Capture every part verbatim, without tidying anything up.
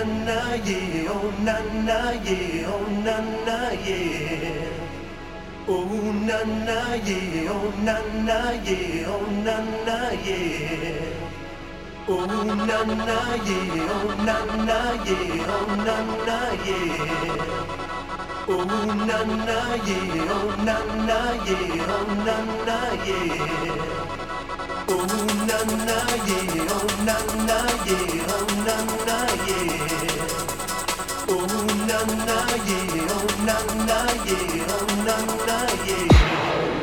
na yeah, oh na na yeah, oh na na yeah. Oh na na yeah, oh na na yeah, oh na na yeah. Oh na na yeah, oh na na yeah, oh na na yeah. Oh na na yeah, oh na na yeah, oh na na yeah. Oh na na yeah, oh na na yeah, oh na na yeah. Oh na na yeah, oh na na yeah, oh na na yeah.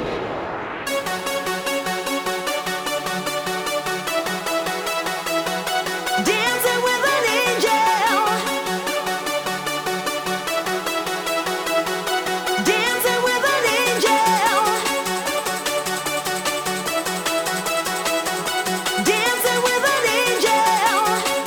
Dancing with an angel.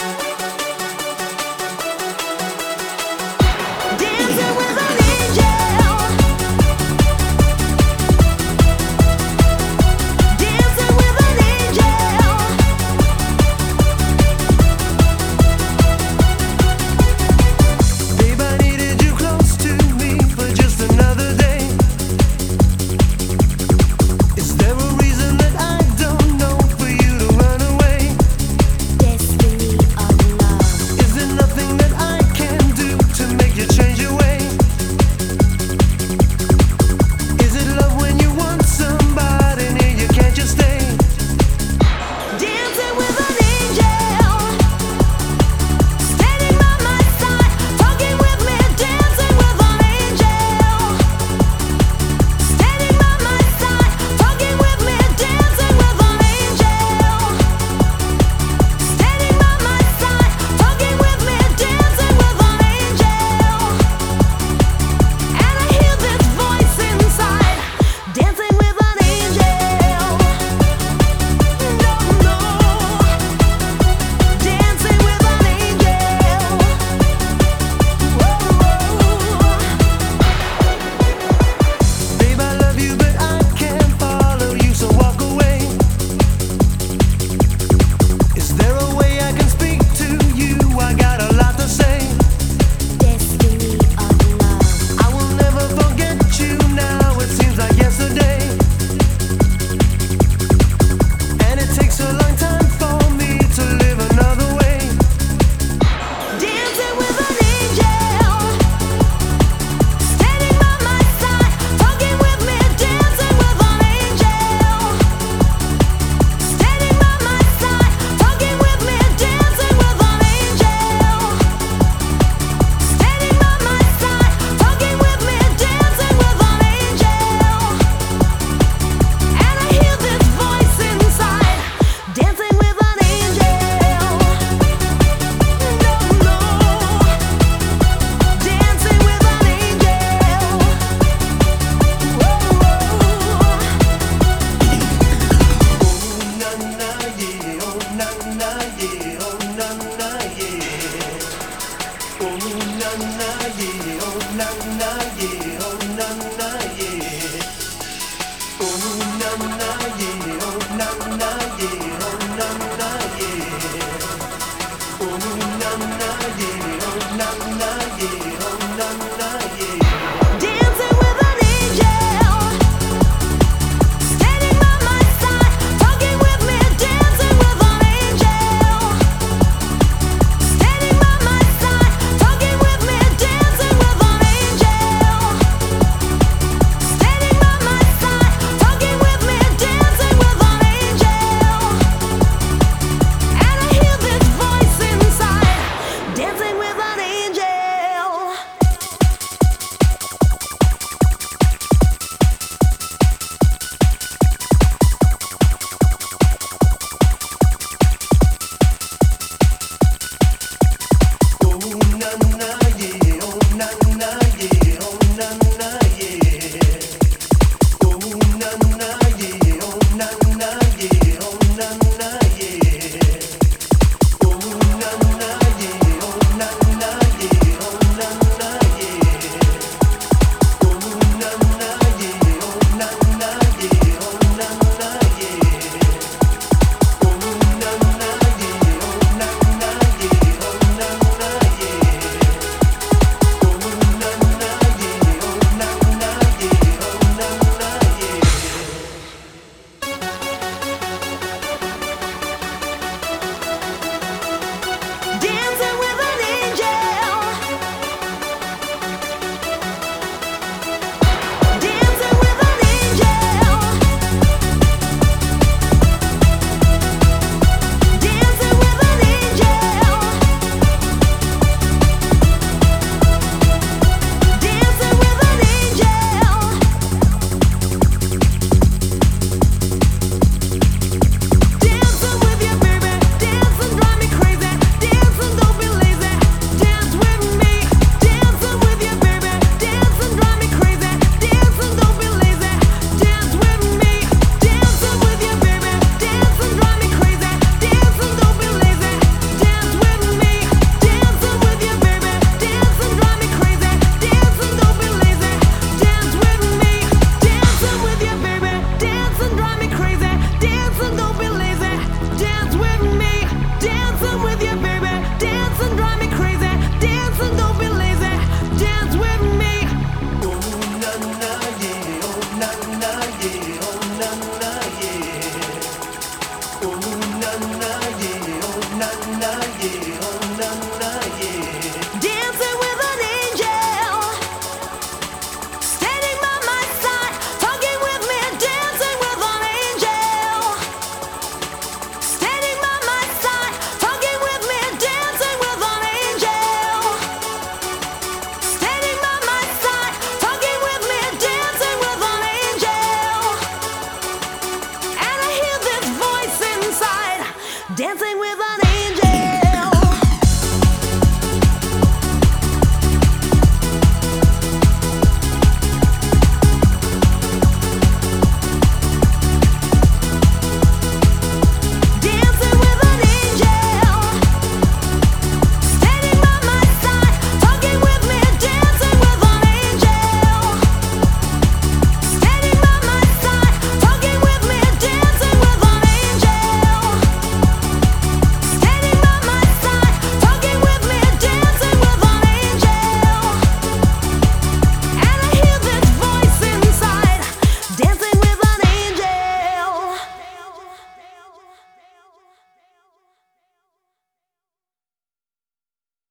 na, yeah, oh na na, yeah. Dancing with an angel, standing by my side, talking with me, dancing with an angel, standing by my side, talking with me, dancing with an angel, standing by my side, talking with me, dancing with an angel, and I hear this voice inside, dancing with an angel.